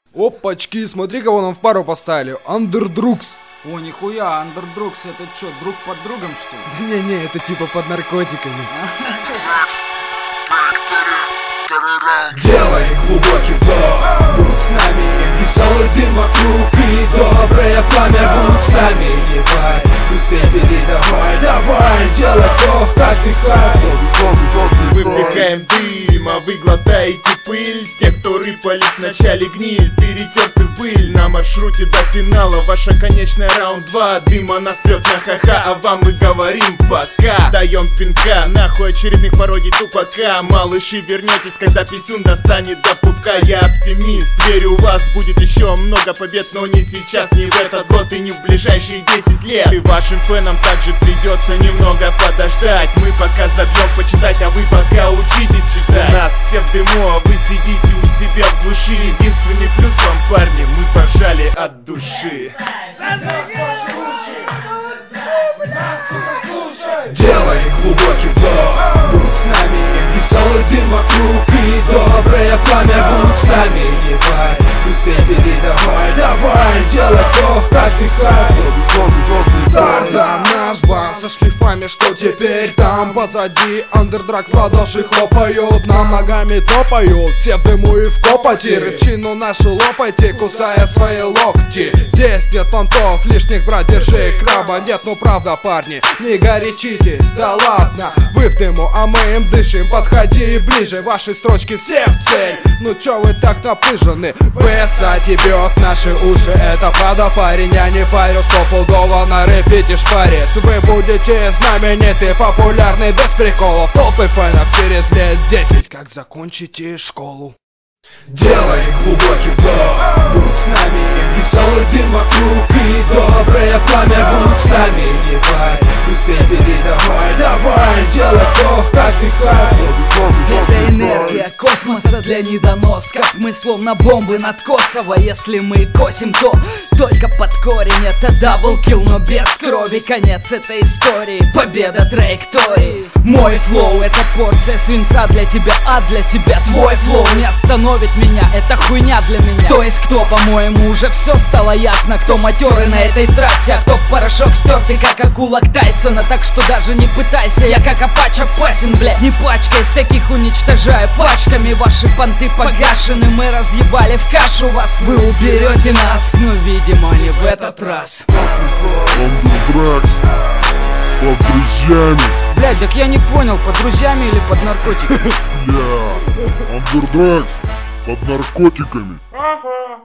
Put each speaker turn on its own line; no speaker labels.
Опачки, смотри, кого нам в пару поставили. Андердрукс.
О, нихуя, Андердрукс, это что, друг под другом, что ли?
Не-не, это типа под наркотиками.
Делай глубокий вдох, будь с нами, веселый дым вокруг и доброе пламя, будь с нами, не пай, быстрее передавай, давай, делай вдох, отдыхай.
Мы вдыхаем дым, а вы глотаете пыль. С тех, кто рыпались вначале гниль, перетерты в пыль. На маршруте до финала ваша конечная раунд 2. Дыма нас прет на ха-ха, а вам мы говорим пока. Даем пинка, нахуй очередных пародий тупака. Малыши, вернетесь, когда писюн достанет до пупка. Я оптимист, верю, у вас будет еще много побед, но не сейчас, не в этот год и не в ближайшие 10 лет. И вашим фенам также придется немного подождать. Мы пока забьем почитать, а вы пока учитесь читать. У нас все в дыму, а вы сидите у себя в глуши. Единственный плюс вам, парни, мы поржали от души.
Делай глубокий вдох, будь с нами, веселый дым вокруг и доброе пламя, будь с нами, не пай, быстрее передавай, давай, делай вдох, отдыхай.
Стартом наш бан со шлифами, что теперь там позади. Андердракс в ладоши хлопают, нам ногами топают. Все в дыму и в копоте, рычину нашу лопайте, кусая свои локти. Здесь нет понтов, лишних, брат, держи краба. Нет, ну правда, парни, не горячитесь, да ладно. Вы в дыму, а мы им дышим, подходи ближе. Ваши строчки все в цель, ну чё вы так напыжены? Высоти бьет наши уши, это правда, парень, я не парю, стопудово на репите шпарит. Вы будете знамениты, популярны без приколов. Толпы фенов через лет 10, как закончите школу.
Делай глубокий вдох, будь с нами, веселый дым вокруг и доброе пламя, будь с нами, не пай, быстрее передавай, давай, делай вдох, отдыхай.
Это энергия космоса для недоносков. Мы словно бомбы над Косово. Если мы косим, то только под корень. Это даблкил, но без крови. Конец этой истории, победа траектории. Мой флоу — это порция свинца для тебя, а для себя твой флоу не остановит меня, это хуйня для меня. То есть кто, по-моему, уже все стало ясно. Кто матерый на этой трассе, а кто в порошок стертый, как акула Тайсона. Так что даже не пытайся, я как Апач опасен, блядь. Не пачкаясь, таких уничтожаю пачками. Ваши понты погашены, мы разъебали в кашу вас. Вы уберете нас, но видимо не в этот раз.
Андердракс под друзьями.
Блядь, так я не понял, под друзьями или под наркотиками?
Бля, Андердракс под наркотиками.